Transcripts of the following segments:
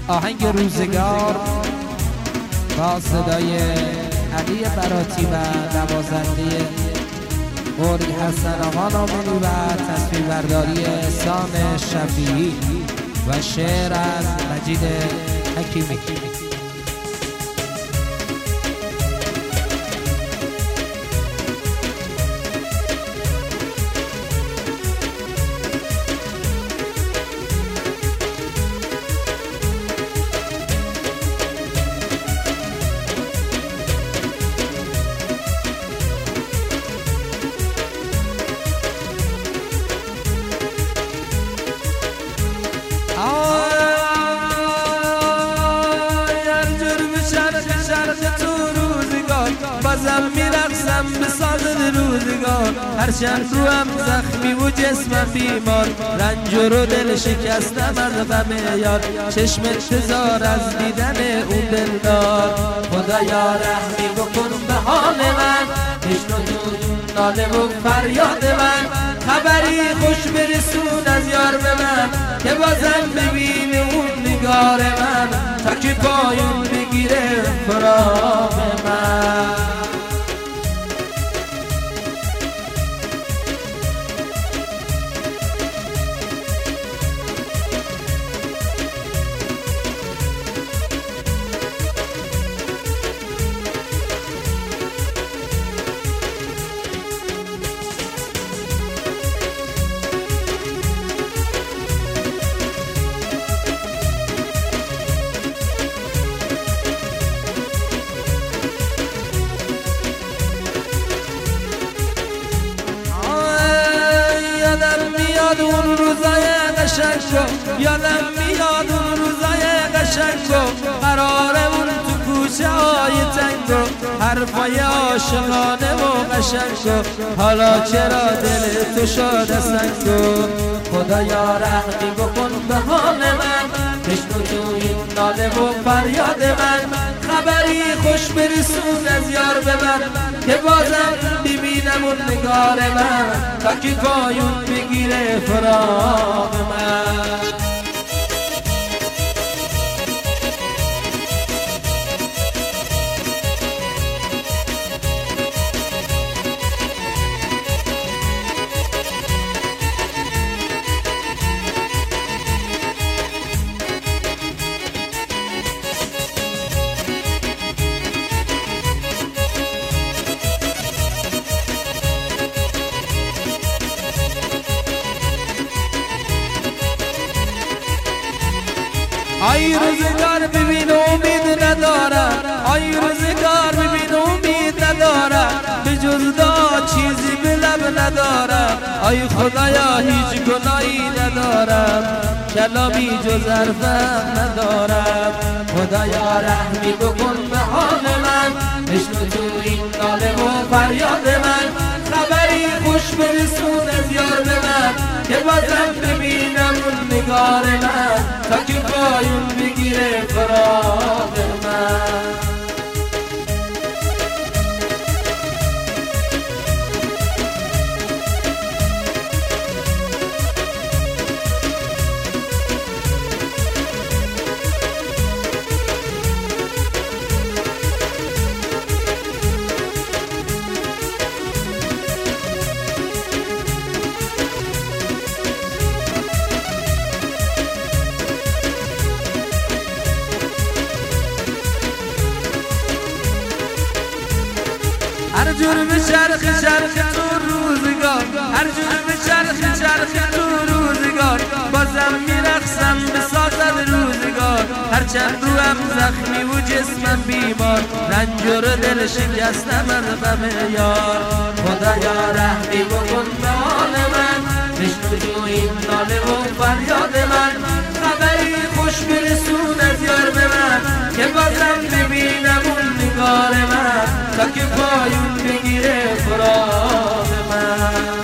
آهنگ روزگار با صدای علی براتی و نوازنده قوری حسن آقا نامیری و تصویربرداری احسان شفیعی و شعر از مجید حکیمی. بازم میرقصم به ساز روزگار، هرچند روم زخمی و جسمم بیمار، رنج و دل شکستم از غم یار، چشم انتظار از دیدن اون دلدار. خدایا رحمی بکن به حال من، بشنو تو ناله و فریاد من، خبری خوش برسون از یار به من، که بازم ببین اون نگار من، تا که پایون بگیره فراق من. اون روزای قشنگو، یادم میاد اون روزای قشنگو، قراره اون تو کوچه های تنگو، حرفای عاشقانه و قشنگو، حالا چرا دل تو شده سنگو. خدایا رحمی بکن به حال من، بشنو تو این ناله و فریاد من، خبری خوش برسون از یار به من، که بازم ببینم اون نگار من، تا که پایون بگیره فراق من. آی روزگار ببین امید ندارم، آی روزگار ببین امید ندارم، به جز دعا چیزی به لب ندارم، آی خدایا هیچ گناهی ندارم، کلامی جز حرفم ندارم. خدایا رحمی بکن به حال من، بشنو تو این ناله و فریاد من، خبری خوش برسون از یار به من، که بازم ببینم اون نگار من، تا که پایون بگیره فراق من. هر جور به چرخ تو روزگار، هر جور به چرخ تو روزگار، بازم میرقصم به سازد روزگار، هرچند روم زخمی و جسمم بیمار، رنج و دل شکستم از غم یار. خدایا رحمی بکن به حال من، بشنو تو این ناله و فریاد من، خبری خوش برسون از یار به من، که بازم ببینم اون نگار من، تا که پایون بگیره فراق من.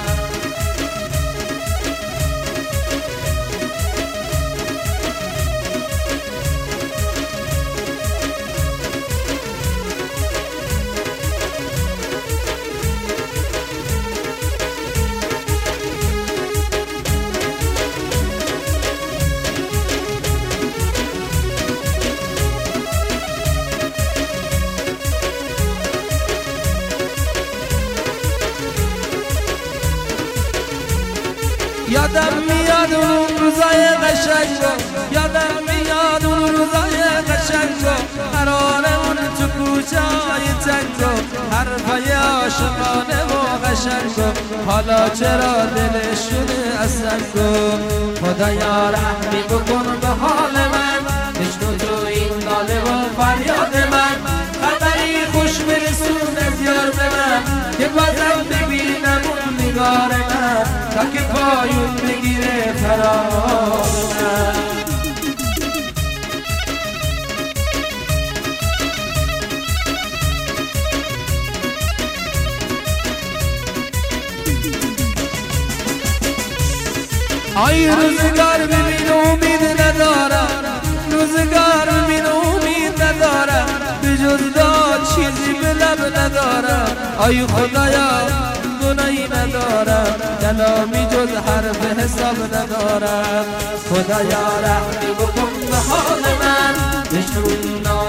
یادم میاد اون روزای قشنگو، یادم میاد اون روزای قشنگو، قرارمون تو کوچه‌های تنگو، حرفای عاشقانه و قشنگو، حالا چرا دلشونه اصنگو. خدایا رحمی بکن به حال من، بشنو تو این ناله و فریاد من، خبری خوش برسون از یار به من، که بازم ببینم اون نگار من، تا که پایون بگیره فرار من. آی روزگار ببین امید ندارم، روزگار ببین امید ندارم، بجز داد چیزی به لب ندارم. آی خدایا گناهی ندارم، کلامی جز حرف حساب ندارم. خدایا رحمی بکن به حال من، بشنو